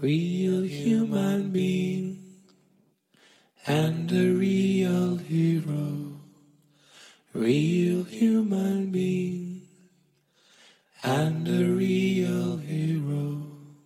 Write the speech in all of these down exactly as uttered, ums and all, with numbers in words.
real human being, and a real hero. Real human being, and a real hero.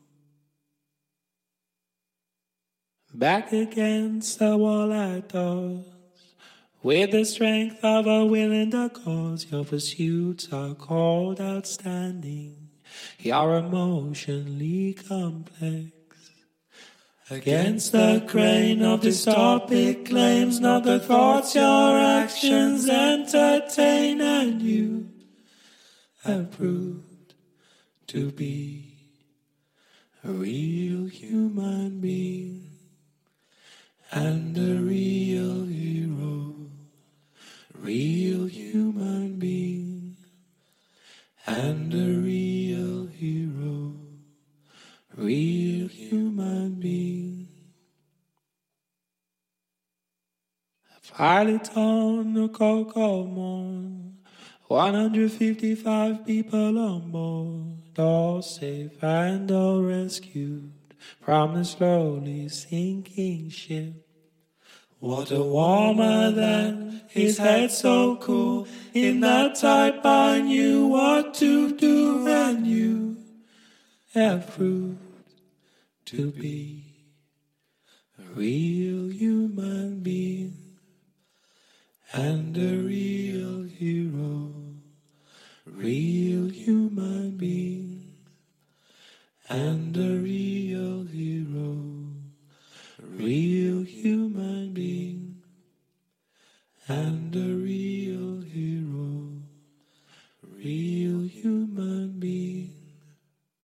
Back against the wall I toss, with the strength of a will and a cause. Your pursuits are called outstanding, you're emotionally complex. Against the grain of dystopic claims, not the thoughts your actions entertain, and you have proved to be a real human being and a real hero. Real human being and a real hero. Real human being. A pilot on the Kokomo, one hundred fifty-five people on board, all safe and all rescued from the slowly sinking ship. Water warmer than his head so cool. In that type I knew what to do, and you have proved to be a real human being and a real hero. Real human being and a real